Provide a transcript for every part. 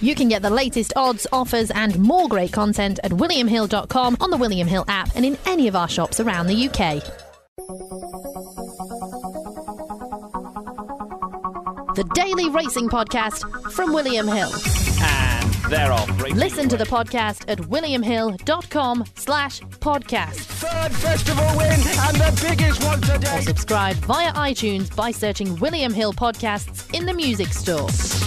You can get the latest odds, offers and more great content at williamhill.com, on the William Hill app and in any of our shops around the UK. The Daily Racing Podcast from William Hill. And they're off. Listen to the podcast at williamhill.com/podcast. Third festival win and the biggest one today. Or subscribe via iTunes by searching William Hill Podcasts in the music store.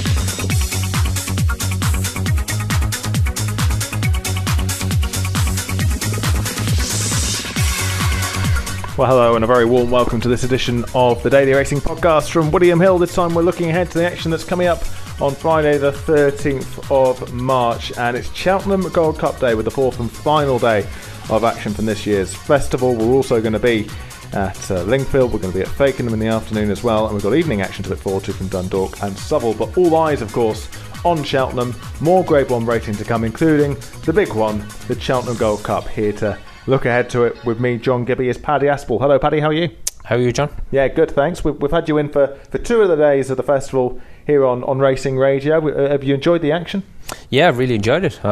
Well, hello and a very warm welcome to this edition of the Daily Racing Podcast from William Hill. This time we're looking ahead to the action that's coming up on Friday the 13th of March, and it's Cheltenham Gold Cup Day with the fourth and final day of action from this year's festival. We're also going to be at Lingfield, we're going to be at Fakenham in the afternoon as well, and we've got evening action to look forward to from Dundalk and Southwell, but all eyes of course on Cheltenham. More Grade 1 racing to come, including the big one, the Cheltenham Gold Cup. Here to look ahead to it with me, John Gibby, is Paddy Aspel. Hello Paddy, how are you? How are you, John? Yeah, good, thanks. We've had you in for two of the days of the festival here on Racing Radio. Have you enjoyed the action? Yeah, I've really enjoyed it.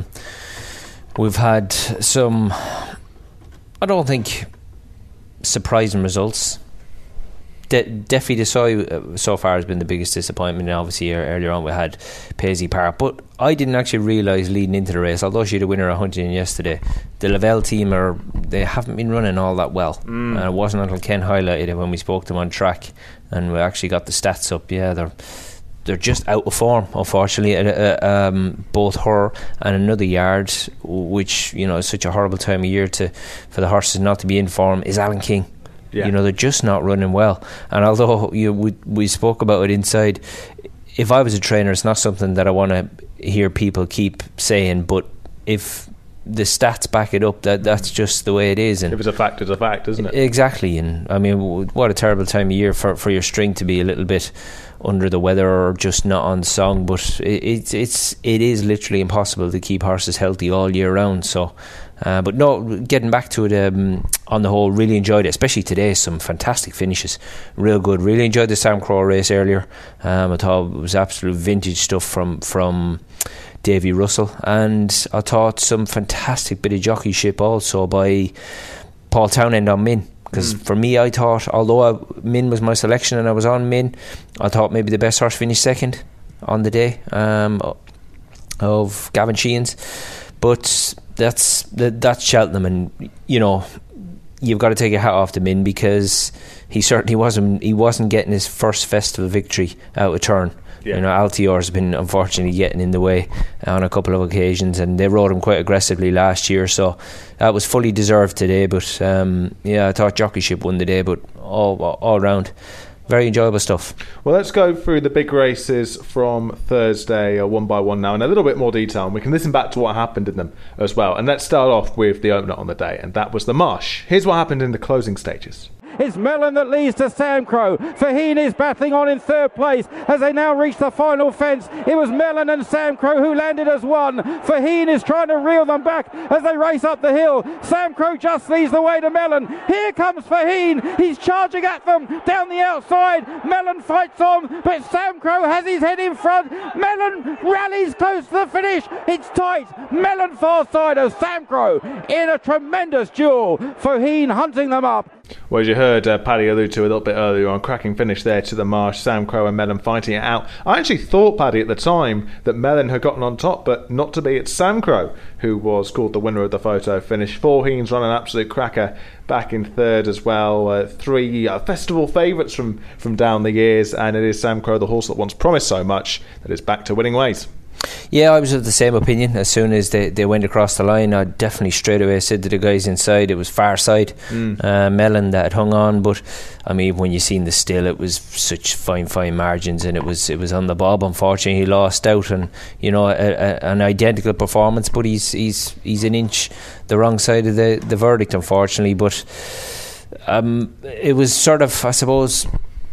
We've had some, I don't think, surprising results. Defi Desoy so far has been the biggest disappointment. And obviously earlier on we had Paisley Park, but I didn't actually realise leading into the race, although she had a winner at Huntington yesterday, the Lavelle team they haven't been running all that well. And it wasn't until Ken highlighted it when we spoke to them on track and we actually got the stats up. Yeah, they're just out of form, unfortunately. Both her and Another Yard, which is such a horrible time of year for the horses not to be in form, is Alan King. Yeah. They're just not running well. And although we spoke about it inside, if I was a trainer, it's not something that I want to hear people keep saying, but if the stats back it up, that's just the way it is. And if it's a fact, it's a fact, isn't it? Exactly. And I mean, what a terrible time of year for your string to be a little bit under the weather or just not on song. But it is literally impossible to keep horses healthy all year round. So but no, getting back to it, on the whole, really enjoyed it, especially today. Some fantastic finishes, real good. Really enjoyed the Sam Crow race earlier. I thought it was absolute vintage stuff from Davy Russell, and I thought some fantastic bit of jockeyship also by Paul Townend on Min. Because for me, I thought, although Min was my selection and I was on Min, I thought maybe the best horse finished second on the day of Gavin Sheehan's. But that's Cheltenham, and you've got to take your hat off to Min, because he certainly wasn't getting his first festival victory out of turn. Yeah. Altior's been unfortunately getting in the way on a couple of occasions, and they rode him quite aggressively last year, so that was fully deserved today. But I thought jockeyship won the day, but all round very enjoyable stuff. Well, let's go through the big races from Thursday one by one now in a little bit more detail, and we can listen back to what happened in them as well. And let's start off with the opener on the day, and that was the Marsh. Here's what happened in the closing stages. It's Mellon that leads to Sam Crow. Faheen is battling on in third place as they now reach the final fence. It was Mellon and Sam Crow who landed as one. Faheen is trying to reel them back as they race up the hill. Sam Crow just leads the way to Mellon. Here comes Faheen. He's charging at them down the outside. Mellon fights on, but Sam Crow has his head in front. Mellon rallies close to the finish. It's tight. Mellon far side of Sam Crow in a tremendous duel. Faheen hunting them up. Well, as you heard Paddy allude to a little bit earlier on, cracking finish there to the Marsh, Sam Crow and Mellon fighting it out. I actually thought, Paddy, at the time that Mellon had gotten on top, but not to be. It's Sam Crow who was called the winner of the photo finish. Faheen's run an absolute cracker back in third as well. Three festival favourites from down the years, and it is Sam Crow, the horse that once promised so much, that is back to winning ways. Yeah, I was of the same opinion. As soon as they went across the line, I definitely straight away said to the guys inside it was far side Mellon that had hung on. But I mean, when you seen the still, it was such fine margins, and it was on the bob. Unfortunately, he lost out, and an identical performance, but he's an inch the wrong side of the verdict, unfortunately. But it was sort of, I suppose,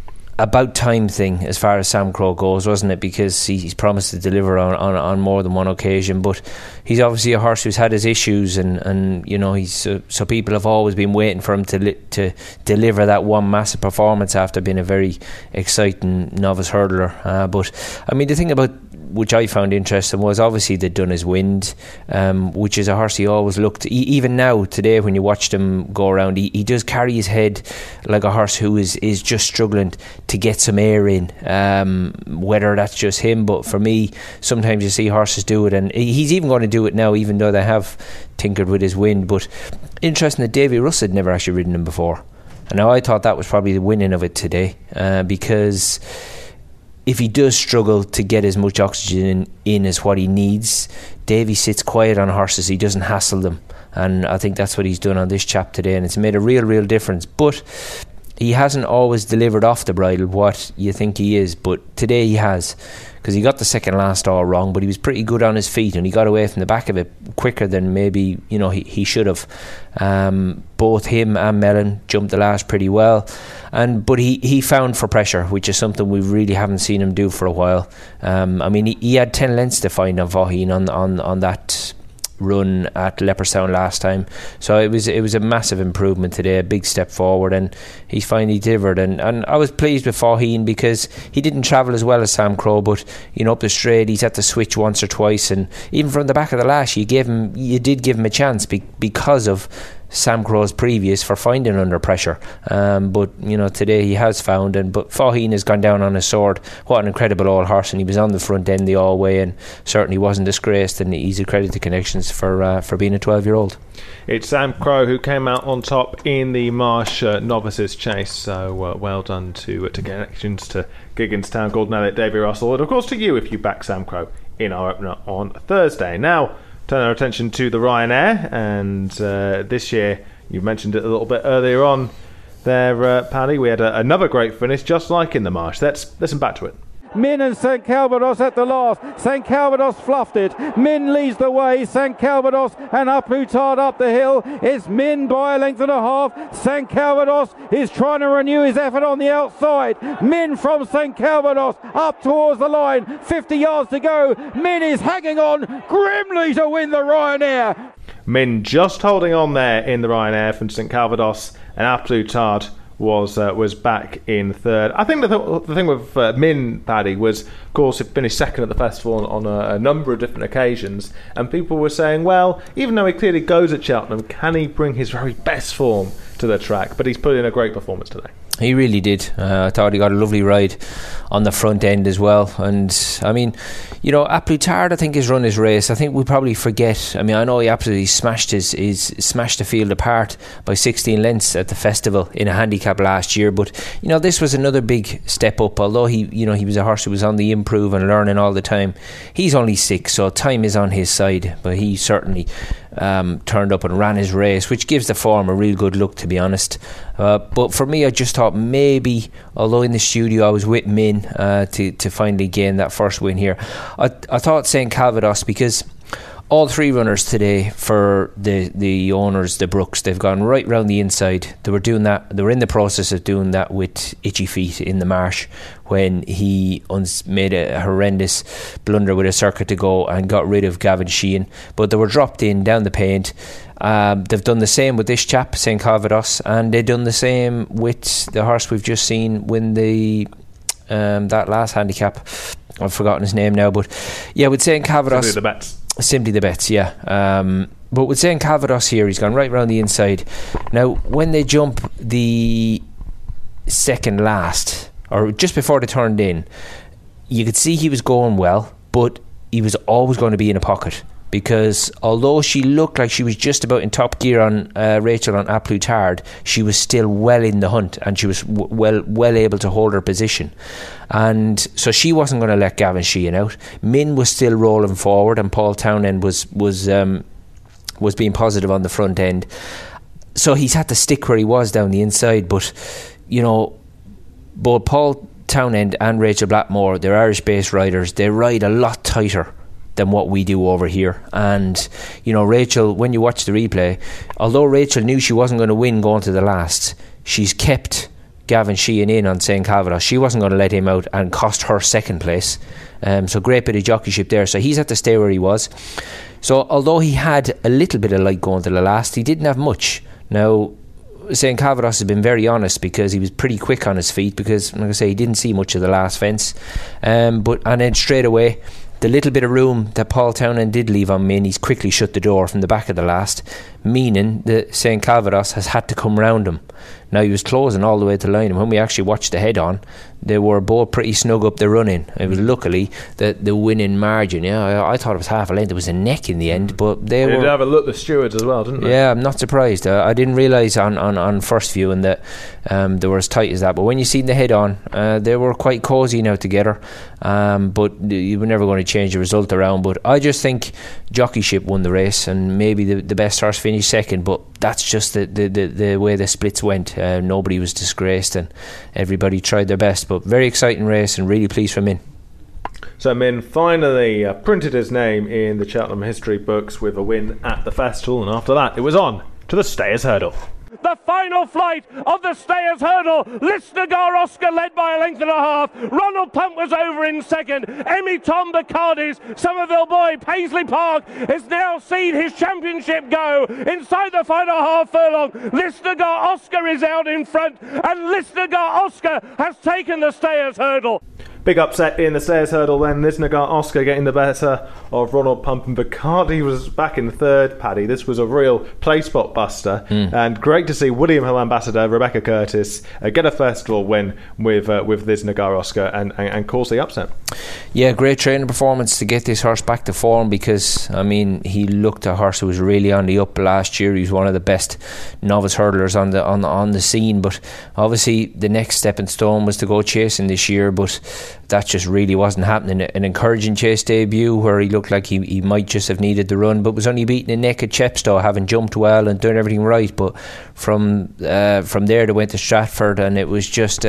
about time thing as far as Sam Crow goes, wasn't it? Because he's promised to deliver on more than one occasion, but he's obviously a horse who's had his issues, and you know, he's so people have always been waiting for him to deliver that one massive performance after being a very exciting novice hurdler. But I mean, the thing about which I found interesting was obviously they'd done his Wind, which is a horse he always looked, even now today when you watched him go around, he does carry his head like a horse who is just struggling to get some air in, whether that's just him, but for me sometimes you see horses do it, and he's even going to do it now, even though they have tinkered with his Wind. But interesting that Davy Russ had never actually ridden him before, and now I thought that was probably the winning of it today, because if he does struggle to get as much oxygen in as what he needs, Davy sits quiet on horses. He doesn't hassle them, and I think that's what he's done on this chap today, and it's made a real difference. But he hasn't always delivered off the bridle what you think he is, but today he has, because he got the second last all wrong, but he was pretty good on his feet, and he got away from the back of it quicker than maybe he should have. Both him and Mellon jumped the last pretty well, but he found for pressure, which is something we really haven't seen him do for a while. I mean, he had 10 lengths to find on Faugheen on that run at Leopardstown last time, so it was a massive improvement today, a big step forward, and he's finally delivered, and I was pleased with Faugheen because he didn't travel as well as Sam Crow, but up the straight he's had to switch once or twice, and even from the back of the lash you did give him a chance because of Sam Crow's previous for finding under pressure, but today he has found, but Faugheen has gone down on his sword. What an incredible old horse, and he was on the front end the all way, and certainly wasn't disgraced, and he's a credit to Connections for being a 12-year-old. It's Sam Crow who came out on top in the Marsh Novices Chase, so well done to Connections, to Giggins, Town, Gordon Elliott, Davy Russell, and of course to you if you back Sam Crow in our opener on Thursday. Now turn our attention to the Ryanair, and this year, you mentioned it a little bit earlier on there, Paddy, we had another great finish just like in the Marsh. Let's listen back to it. Min and St Calvados at the last. St Calvados fluffed it. Min leads the way. St Calvados and A Plus Tard up the hill. It's Min by a length and a half. St Calvados is trying to renew his effort on the outside. Min from St Calvados up towards the line. 50 yards to go. Min is hanging on grimly to win the Ryanair. Min just holding on there in the Ryanair from St Calvados, and A Plus Tard was back in third. I think the thing with Min, Paddy, was, of course, it finished second at the festival on a number of different occasions, and people were saying, well, even though he clearly goes at Cheltenham, can he bring his very best form to the track? But he's put in a great performance today. He really did. I thought he got a lovely ride on the front end as well. And I mean, A Plus Tard, I think, has run his race. I think we probably forget. I mean, I know he absolutely smashed the field apart by 16 lengths at the festival in a handicap last year. But this was another big step up. Although he was a horse who was on the improve and learning all the time. He's only 6, so time is on his side. But he certainly turned up and ran his race, which gives the form a real good look, to be honest. But for me, I just thought maybe, although in the studio I was with Min to finally gain that first win here, I thought St Calvados, because all three runners today for the owners, the Brooks, they've gone right round the inside. They were doing that. They were in the process of doing that with Itchy Feet in the Marsh when he made a horrendous blunder with a circuit to go and got rid of Gavin Sheehan. But they were dropped in down the paint. They've done the same with this chap, St Calvados, and they've done the same with the horse we've just seen win the that last handicap. I've forgotten his name now, but yeah, with St Calvados, Simply the Bets, yeah. But with St Calvados here, he's gone right round the inside. Now, when they jump the second last, or just before they turned in, you could see he was going well, but he was always going to be in a pocket, because although she looked like she was just about in top gear on Rachel on A Plus Tard, she was still well in the hunt, and she was well able to hold her position, and so she wasn't going to let Gavin Sheehan out. Min was still rolling forward, and Paul Townend was being positive on the front end, so he's had to stick where he was down the inside. But both Paul Townend and Rachel Blackmore, they're Irish-based riders. They ride a lot tighter than what we do over here. And Rachel, when you watch the replay, although Rachel knew she wasn't going to win going to the last, she's kept Gavin Sheehan in on St. Calvados. She wasn't going to let him out and cost her second place. So great bit of jockeyship there. So he's had to stay where he was. So although he had a little bit of light going to the last, he didn't have much. Now, St. Calvados has been very honest because he was pretty quick on his feet because, like I say, he didn't see much of the last fence. And then straight away, the little bit of room that Paul Townend did leave on Min, he's quickly shut the door from the back of the last, meaning that St. Calvados has had to come round him. Now, he was closing all the way to line, and when we actually watched the head-on, they were both pretty snug up the run-in. It was luckily that the winning margin, I thought it was half a length. It was a neck in the end, but they did were... have a look, the stewards as well, didn't they? Yeah, I'm not surprised. I didn't realise on first viewing that they were as tight as that, but when you seen the head-on, they were quite cosy now together, but you were never going to change the result around. But I just think Jockeyship won the race, and maybe the best horse finished second, but that's just the way the splits went. Nobody was disgraced and everybody tried their best, but very exciting race and really pleased for Min. So Min finally printed his name in the Cheltenham history books with a win at the festival, and after that it was on to the Stayers Hurdle. The final flight of the Stayers Hurdle. Lisnagar Oscar led by a length and a half. Ronald Pump was over in second. Emmy Tom Bacardi's Somerville boy Paisley Park has now seen his championship go inside the final half furlong. Lisnagar Oscar is out in front, and Lisnagar Oscar has taken the Stayers Hurdle. Big upset in the Stayers Hurdle then. Lisnagar Oscar getting the better of Ronald Pump, and Bacardi was back in third. Paddy, this was a real play spot buster, and great to see William Hill ambassador Rebecca Curtis get a festival win with Lisnagar Oscar and cause the upset. Yeah, great training performance to get this horse back to form, because I mean, he looked a horse who was really on the up last year. He was one of the best novice hurdlers on the scene, but obviously the next stepping stone was to go chasing this year, but that just really wasn't happening. An encouraging chase debut where he looked like he might just have needed the run, but was only beaten a neck at Chepstow, having jumped well and done everything right. But from there they went to Stratford, and it was just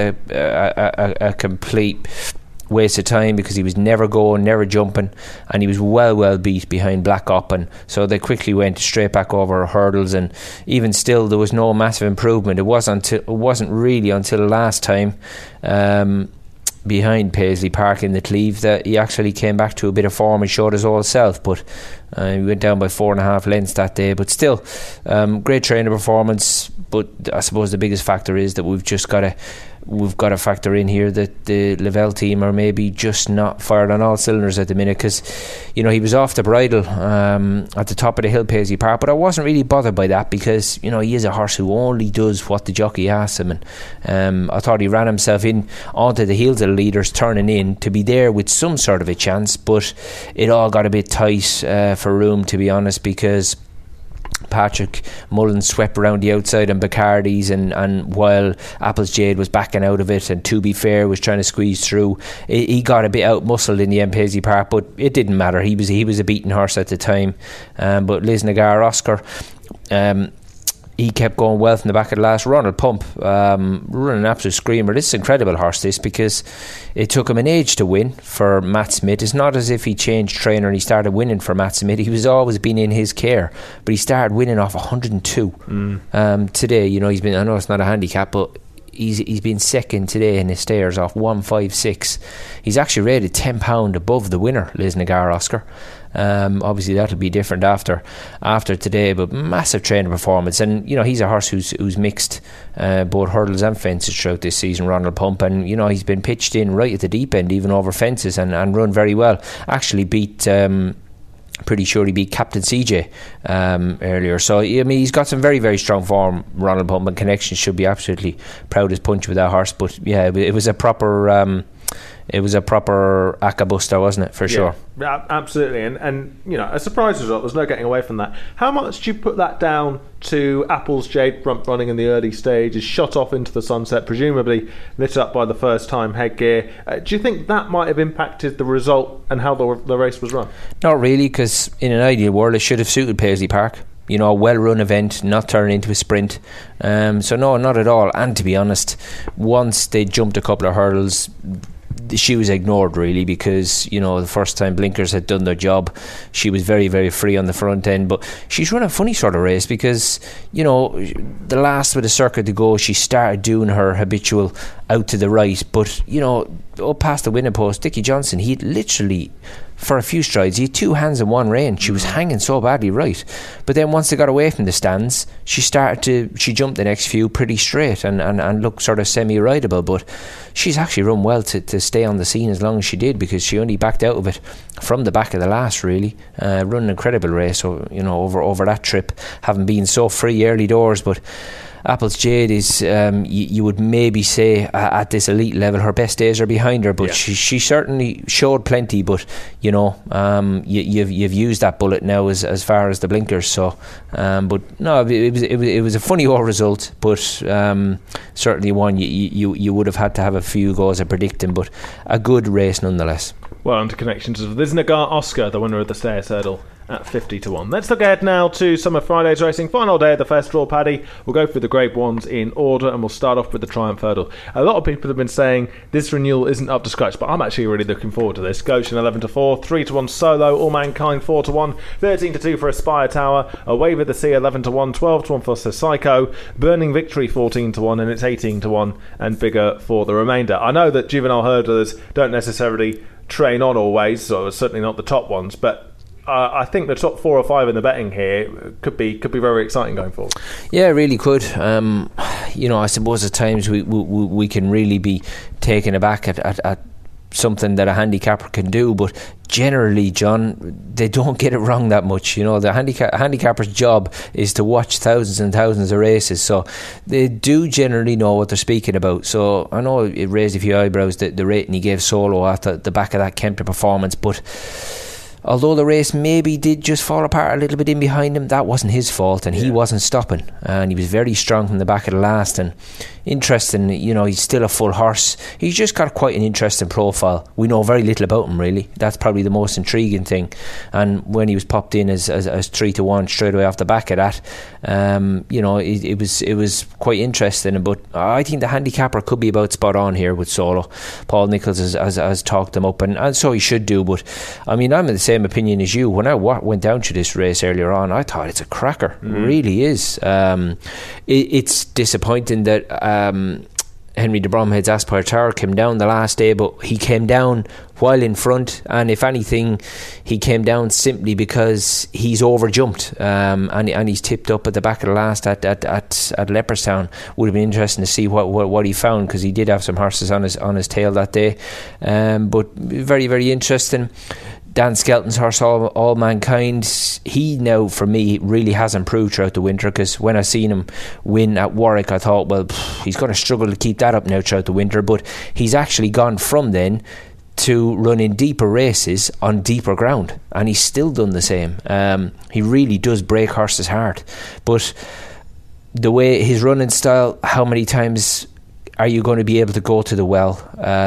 a complete waste of time because he was never going, never jumping, and he was well beat behind Black Oppen. So they quickly went straight back over hurdles, and even still there was no massive improvement. It wasn't really until last time behind Paisley Park in the Cleeve that he actually came back to a bit of form and showed his old self. But he went down by 4.5 lengths that day, but still great trainer performance. But I suppose the biggest factor is that we've got to factor in here that the Lavelle team are maybe just not fired on all cylinders at the minute, because he was off the bridle at the top of the hill, Paisley Park, but I wasn't really bothered by that because he is a horse who only does what the jockey asks him, and I thought he ran himself in onto the heels of the leaders turning in to be there with some sort of a chance, but it all got a bit tight for room, to be honest, because Patrick Mullins swept around the outside on Bacardi's, and while Apples Jade was backing out of it and To Be Fair was trying to squeeze through, he got a bit out muscled in the end, Paisley Park, but it didn't matter. He was a beaten horse at the time, but Lisnagar Oscar, he kept going well from the back of the last. Ronald Pump running an absolute screamer. This is an incredible horse, this, because it took him an age to win for Matt Smith. It's not as if he changed trainer and he started winning for Matt Smith. He was always been in his care, but he started winning off 102 today. He's been, I know it's not a handicap, but he's been second today in his stairs off 156. He's actually rated £10 above the winner, Lisnagar Oscar. Obviously that'll be different after today, but massive training performance, and he's a horse who's mixed both hurdles and fences throughout this season, Ronald Pump, and he's been pitched in right at the deep end, even over fences, and run very well. Actually beat pretty sure he beat Captain CJ earlier. So he's got some very, very strong form, Ronald Pump, and Connections should be absolutely proud as punch with that horse. But yeah, it was a proper Akabuster, wasn't it, for sure? Yeah, absolutely, and a surprise result. There's no getting away from that. How much do you put that down to Apples Jade front running in the early stages, shot off into the sunset, presumably lit up by the first time headgear? Do you think that might have impacted the result and how the race was run? Not really, because in an ideal world it should have suited Paisley Park. A well-run event, not turn into a sprint. So no, not at all. And to be honest, once they jumped a couple of hurdles, she was ignored really, because the first time Blinkers had done their job, she was very, very free on the front end. But she's run a funny sort of race, because the last with a circuit to go, she started doing her habitual out to the right, but up past the winning post, Dickie Johnson, he literally, for a few strides, he had two hands in one rein. She was hanging so badly right, but then once they got away from the stands, she jumped the next few pretty straight and looked sort of semi-rideable. But she's actually run well to stay on the scene as long as she did, because she only backed out of it from the back of the last, really. Run an incredible race over that trip, having been so free early doors. But Apple's Jade is, you would maybe say, at this elite level, her best days are behind her, but she certainly showed plenty. But you've used that bullet now as far as the Blinkers. So, but no, it was a funny old result, but certainly one you would have had to have a few goes at predicting, but a good race nonetheless. Well, on to connections of Visnagar Oscar, the winner of the Stayers Hurdle, at 50 to 1. Let's look ahead now to some of Friday's racing. Final day of the first draw, Paddy. We'll go through the Grade 1s in order, and we'll start off with the Triumph Hurdle. A lot of people have been saying this renewal isn't up to scratch, but I'm actually really looking forward to this. Goshen 11 to 4, 3 to 1 Solo, All Mankind 4 to 1, 13 to 2 for Aspire Tower, Away with the Sea 11 to 1, 12 to 1 for Psycho, Burning Victory 14 to 1, and it's 18 to 1 and bigger for the remainder. I know that juvenile hurdlers don't necessarily train on always, so certainly not the top ones, but I think the top 4 or 5 in the betting here could be very exciting going forward. Yeah, it really could. I suppose at times we can really be taken aback at something that a handicapper can do, but generally, John, they don't get it wrong that much. The handicapper's job is to watch thousands and thousands of races, so they do generally know what they're speaking about. So I know it raised a few eyebrows, the rating he gave Solo after the back of that Kempton performance, but although the race maybe did just fall apart a little bit in behind him, that wasn't his fault, and he wasn't stopping, and he was very strong from the back of the last. And interesting, he's still a full horse. He's just got quite an interesting profile. We know very little about him, really. That's probably the most intriguing thing. And when he was popped in as 3 to 1 straight away off the back of that, it was quite interesting. But I think the handicapper could be about spot on here with Solo. Paul Nicholls has talked him up, and so he should do. But I mean, I'm in the same opinion as you. When I went down to this race earlier on, I thought it's a cracker. It really is. It's disappointing that Henry de Bromhead's Aspire Tower came down the last day, but he came down while in front, and if anything, he came down simply because he's overjumped, and he's tipped up at the back of the last at Leopardstown. Would have been interesting to see what he found, because he did have some horses on his tail that day, but very, very interesting. Dan Skelton's horse, All Mankind, he now, for me, really has improved throughout the winter, because when I seen him win at Warwick, I thought, well, he's going to struggle to keep that up now throughout the winter, but he's actually gone from then to running deeper races on deeper ground, and he's still done the same. He really does break horses' heart, but the way his running style, how many times are you going to be able to go to the well?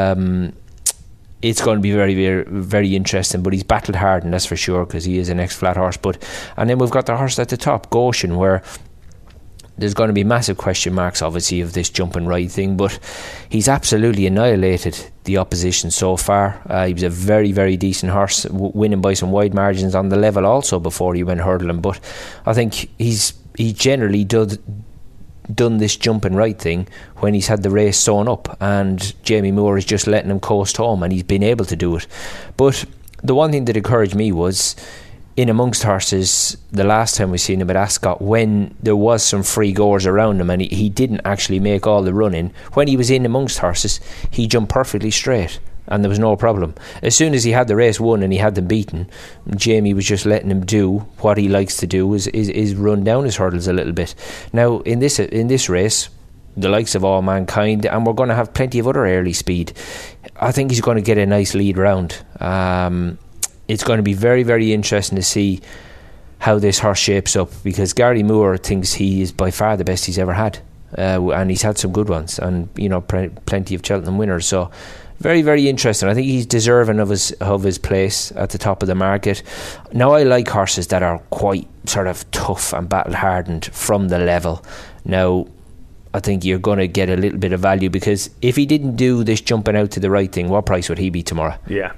It's going to be very, very, very interesting, but he's battled hard, and that's for sure, because he is an ex-flat horse. And then we've got the horse at the top, Goshen, where there's going to be massive question marks, obviously, of this jump and ride thing, but he's absolutely annihilated the opposition so far. He was a very, very decent horse, winning by some wide margins on the level also before he went hurdling, but I think he generally done this jump and right thing when he's had the race sewn up, and Jamie Moore is just letting him coast home, and he's been able to do it. But the one thing that encouraged me was, in amongst horses, the last time we seen him at Ascot, when there was some free goers around him and he didn't actually make all the running, when he was in amongst horses, he jumped perfectly straight and there was no problem. As soon as he had the race won and he had them beaten, Jamie was just letting him do what he likes to do, is run down his hurdles a little bit. Now in this race, the likes of All Mankind, and we're going to have plenty of other early speed, I think he's going to get a nice lead round. It's going to be very, very interesting to see how this horse shapes up, because Gary Moore thinks he is by far the best he's ever had, and he's had some good ones, and plenty of Cheltenham winners. So very, very interesting. I think he's deserving of his place at the top of the market. Now, I like horses that are quite sort of tough and battle hardened from the level. Now, I think you're going to get a little bit of value, because if he didn't do this jumping out to the right thing, what price would he be tomorrow? Yeah.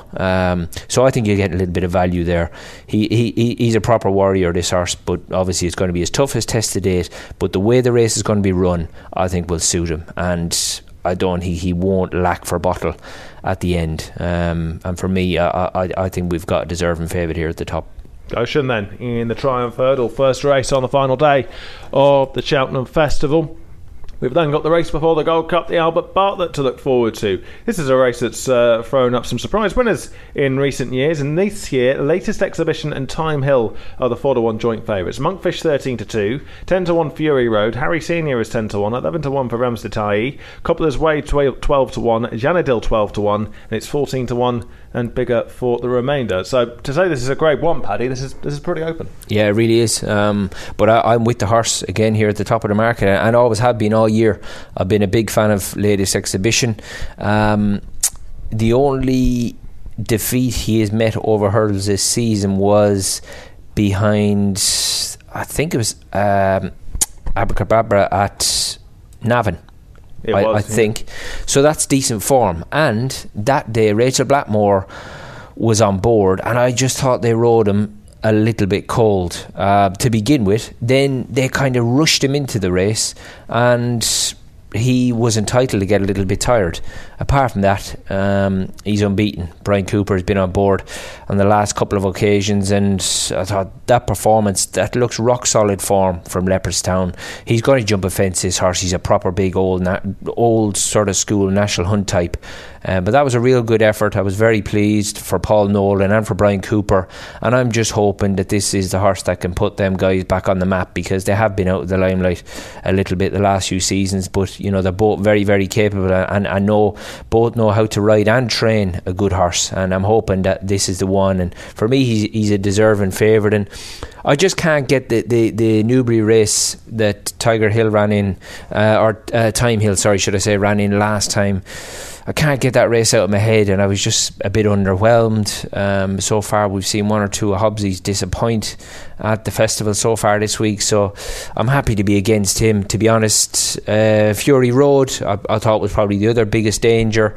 So I think you get a little bit of value there. He's a proper warrior, this horse, but obviously it's going to be his toughest test to date, but the way the race is going to be run, I think will suit him, and he won't lack for bottle at the end. And for me, I think we've got a deserving favourite here at the top. Goshen then in the Triumph Hurdle, first race on the final day of the Cheltenham Festival. We've then got the race before the Gold Cup, the Albert Bartlett, to look forward to. This is a race that's thrown up some surprise winners in recent years, and this year, Latest Exhibition and Time Hill are the 4-1 joint favourites. Monkfish 13-2, 10-1 Fury Road, Harry Senior is 10-1, 11-1 for Ramsdetayi, Cobbler's Way 12-1, Janadil 12-1, and it's 14-1 and bigger for the remainder. So to say this is a Grade 1, Paddy, this is pretty open. Yeah, it really is. But I'm with the horse again here at the top of the market, and always have been all year. I've been a big fan of Latest Exhibition. The only defeat he has met over hurdles this season was behind, I think it was Abracadabra at Navan. I think so. That's decent form. And that day Rachel Blackmore was on board, and I just thought they rode him a little bit cold to begin with. Then they kind of rushed him into the race, and he was entitled to get a little bit tired. Apart from that, he's unbeaten. Brian Cooper has been on board on the last couple of occasions, and I thought that performance, that looks rock solid form from Leopardstown. He's going to jump a fence, this horse. He's a proper big old sort of school National Hunt type. But that was a real good effort. I was very pleased for Paul Nolan and for Brian Cooper, and I'm just hoping that this is the horse that can put them guys back on the map, because they have been out of the limelight a little bit the last few seasons. But they're both very, very capable, and I know both know how to ride and train a good horse, and I'm hoping that this is the one. And for me, he's a deserving favourite, and I just can't get the Newbury race that Tiger Hill ran in, or Time Hill, sorry, should I say, ran in last time. I can't get that race out of my head, and I was just a bit underwhelmed. So far we've seen one or two of Hobbsy's disappoint at the festival so far this week, so I'm happy to be against him, to be honest. Fury Road I thought was probably the other biggest danger,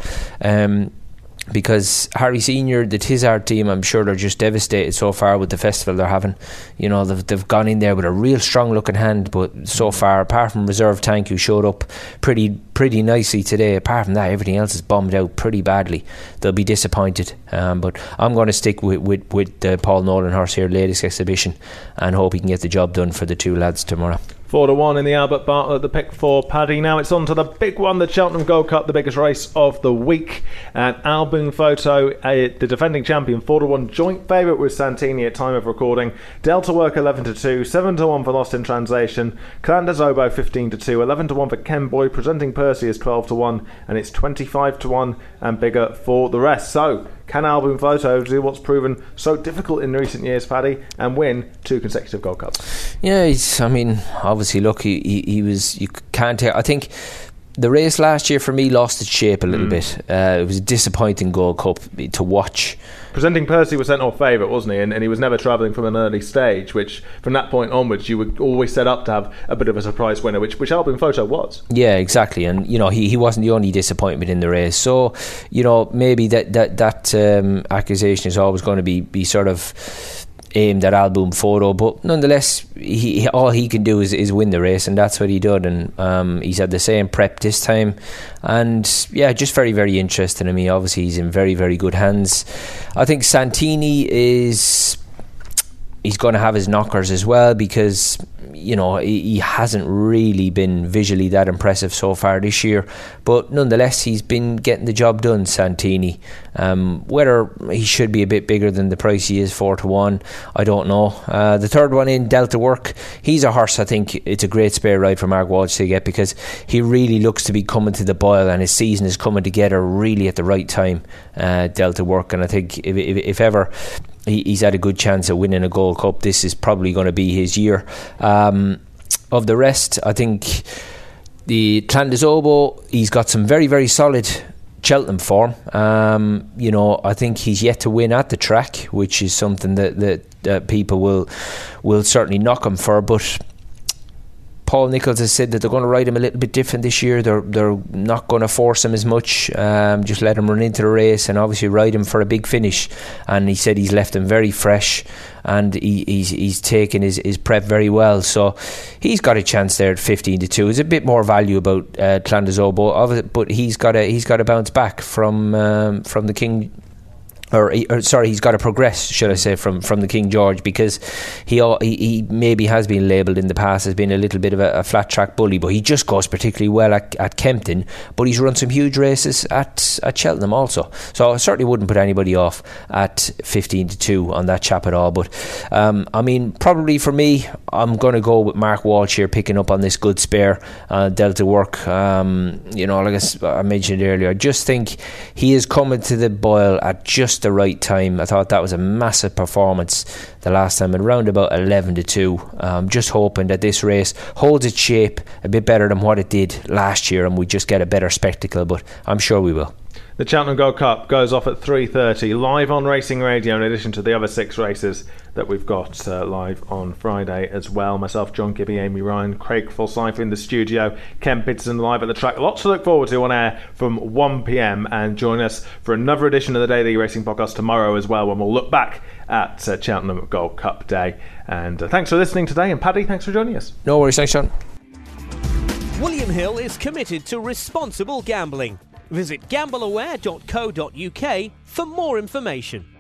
because Harry Senior, the Tizard team, I'm sure they're just devastated so far with the festival they're having. They've gone in there with a real strong looking hand, but so far, apart from Reserve Tank, who showed up pretty nicely today, apart from that, everything else is bombed out pretty badly. They'll be disappointed, but I'm going to stick with the Paul Nolan horse here, Latest Exhibition, and hope he can get the job done for the two lads tomorrow. 4-1 in the Albert Bartlett, the pick for Paddy. Now it's on to the big one, the Cheltenham Gold Cup, the biggest race of the week. And Album Photo, the defending champion, 4-1 joint favourite with Santini at time of recording. Delta Work 11-2, 7-1 for Lost in Translation. Clander Zobo 15-2, 11-1 for Ken Boy. Presenting Percy is 12-1, and it's 25-1 and bigger for the rest. So, can Album Photo do what's proven so difficult in recent years, Paddy, and win 2 consecutive Gold Cups? Yeah, obviously, look, he was. You can't take. I think the race last year for me lost its shape a little bit. It was a disappointing Gold Cup to watch. Presenting Percy was sent off favourite, wasn't he? And he was never travelling from an early stage, which from that point onwards you were always set up to have a bit of a surprise winner, which Album Photo was. Yeah, exactly. And he wasn't the only disappointment in the race. So maybe that accusation is always going to be sort of aimed at Album Photo, but nonetheless all he can do is win the race, and that's what he did. And he's had the same prep this time, and yeah, just very, very interesting to me. Obviously he's in very, very good hands. I think Santini he's going to have his knockers as well, because he hasn't really been visually that impressive so far this year, but nonetheless he's been getting the job done, Santini. Whether he should be a bit bigger than the price he is, 4-1, I don't know. The third one in, Delta Work, he's a horse I think it's a great spare ride for Mark Walsh to get, because he really looks to be coming to the boil, and his season is coming together really at the right time, Delta Work. And I think if ever he's had a good chance of winning a Gold Cup, this is probably going to be his year. Of the rest, I think the Clandazobo, he's got some very, very solid Cheltenham form. I think he's yet to win at the track, which is something that people will certainly knock him for. But Paul Nicholls has said that they're going to ride him a little bit different this year. They're not going to force him as much, just let him run into the race and obviously ride him for a big finish. And he said he's left him very fresh, and he's taken his prep very well. So he's got a chance there at 15-2. There's a bit more value about Clondazole, but he's got to bounce back from the King. He's got to progress, should I say, from the King George, because he maybe has been labelled in the past as being a little bit of a flat track bully, but he just goes particularly well at Kempton. But he's run some huge races at Cheltenham also, so I certainly wouldn't put anybody off at 15-2 on that chap at all. But probably for me, I'm going to go with Mark Walsh here, picking up on this good spare Delta work. Like I mentioned earlier, I just think he is coming to the Boyle at just the right time. I thought that was a massive performance the last time, at around about 11-2. Just hoping that this race holds its shape a bit better than what it did last year, and we just get a better spectacle, but I'm sure we will. The Cheltenham Gold Cup goes off at 3:30 live on Racing Radio, in addition to the other 6 races that we've got live on Friday as well. Myself, John Gibby, Amy Ryan, Craig Forsyth in the studio, Ken Peterson live at the track. Lots to look forward to on air from 1pm, and join us for another edition of the Daily Racing Podcast tomorrow as well, when we'll look back at Cheltenham Gold Cup Day. And thanks for listening today, and Paddy, thanks for joining us. No worries, thanks John. William Hill is committed to responsible gambling. Visit gambleaware.co.uk for more information.